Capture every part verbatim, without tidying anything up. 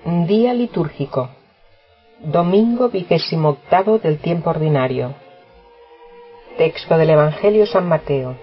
Día litúrgico. Domingo vigésimo octavo del tiempo ordinario. Texto del Evangelio San Mateo.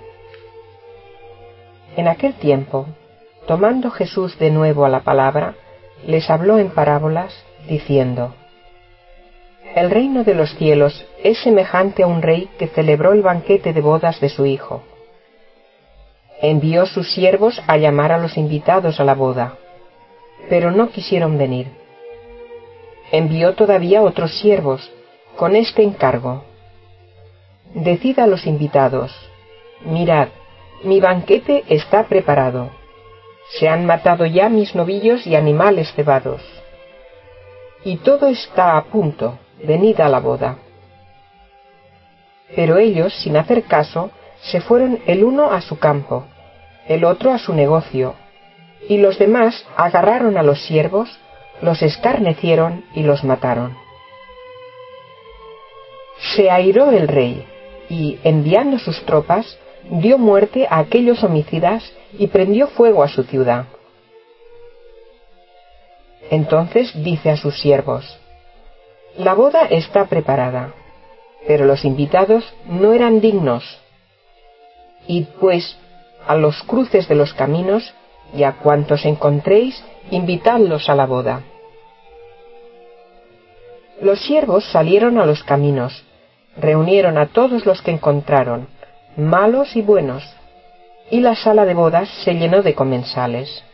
En aquel tiempo, tomando Jesús de nuevo a la palabra, les habló en parábolas, diciendo: El reino de los cielos es semejante a un rey que celebró el banquete de bodas de su hijo. Envió sus siervos a llamar a los invitados a la boda, pero no quisieron venir. Envió todavía otros siervos, con este encargo: Decid a los invitados: Mirad, mi banquete está preparado. Se han matado ya mis novillos y animales cebados. Y todo está a punto, venid a la boda. Pero ellos, sin hacer caso, se fueron el uno a su campo, el otro a su negocio, y los demás agarraron a los siervos, los escarnecieron y los mataron. Se airó el rey, y, enviando sus tropas, dio muerte a aquellos homicidas y prendió fuego a su ciudad. Entonces dice a sus siervos: La boda está preparada, pero los invitados no eran dignos. Id pues a los cruces de los caminos, y a cuantos encontréis, invitadlos a la boda. Los siervos salieron a los caminos, reunieron a todos los que encontraron, malos y buenos, y la sala de bodas se llenó de comensales.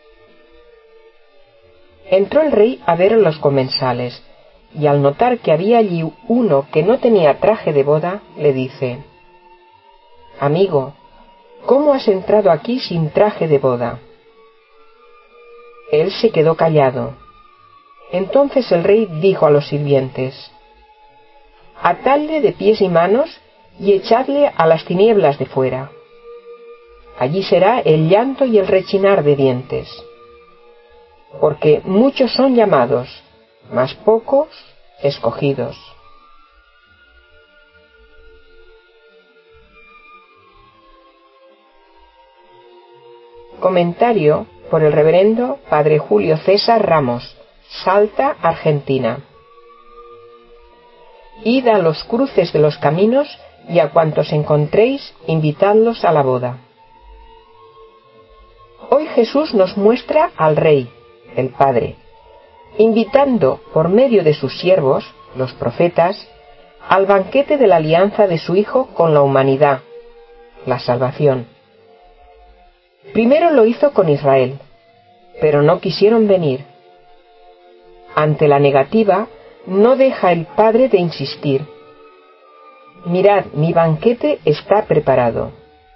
Entró el rey a ver a los comensales, y al notar que había allí uno que no tenía traje de boda, le dice: Amigo, ¿cómo has entrado aquí sin traje de boda? Él se quedó callado. Entonces el rey dijo a los sirvientes: Atadle de pies y manos y echadle a las tinieblas de fuera. Allí será el llanto y el rechinar de dientes. Porque muchos son llamados, mas pocos escogidos. Comentario por el reverendo Padre Julio César Ramos, Salta, Argentina. Id a los cruces de los caminos y a cuantos encontréis, invitadlos a la boda. Hoy Jesús nos muestra al Rey, el Padre, invitando por medio de sus siervos, los profetas, al banquete de la alianza de su Hijo con la humanidad, la salvación. Primero lo hizo con Israel, pero no quisieron venir. Ante la negativa, no deja el Padre de insistir: Mirad, mi banquete está preparado.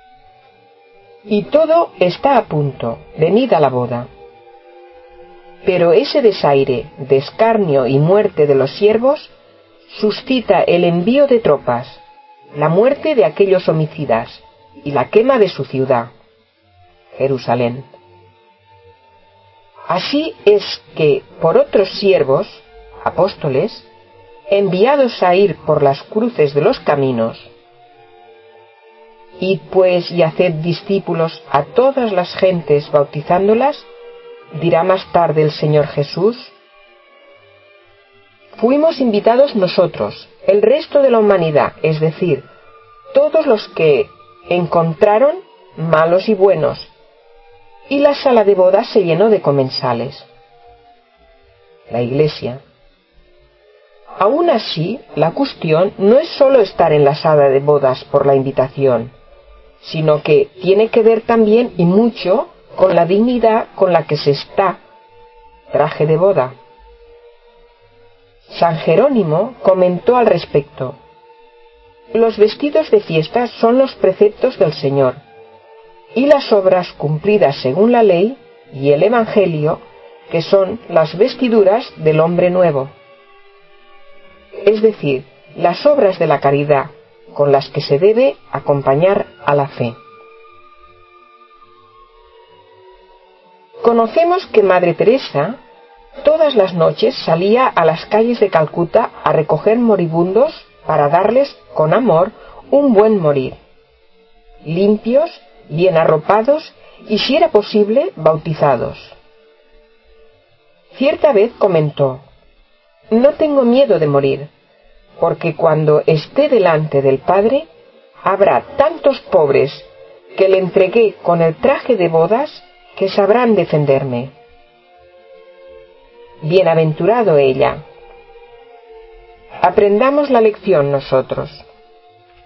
Y todo está a punto, venid a la boda. Pero ese desaire, de escarnio y muerte de los siervos, suscita el envío de tropas, la muerte de aquellos homicidas y la quema de su ciudad, Jerusalén. Así es que, por otros siervos, apóstoles, enviados a ir por las cruces de los caminos: Id pues y haced discípulos a todas las gentes, bautizándolas, dirá más tarde el Señor Jesús. Fuimos invitados nosotros, el resto de la humanidad, es decir, todos los que encontraron, malos y buenos, y la sala de bodas se llenó de comensales, la Iglesia. Aún así, la cuestión no es sólo estar en la sala de bodas por la invitación, sino que tiene que ver también y mucho con la dignidad con la que se está, traje de boda. San Jerónimo comentó al respecto: Los vestidos de fiesta son los preceptos del Señor, y las obras cumplidas según la ley y el Evangelio, que son las vestiduras del hombre nuevo. Es decir, las obras de la caridad, con las que se debe acompañar a la fe. Conocemos que Madre Teresa todas las noches salía a las calles de Calcuta a recoger moribundos para darles, con amor, un buen morir, limpios, bien arropados y, si era posible, bautizados. Cierta vez comentó: «No tengo miedo de morir, porque cuando esté delante del Padre, habrá tantos pobres que le entregué con el traje de bodas que sabrán defenderme». Bienaventurado ella. Aprendamos la lección nosotros.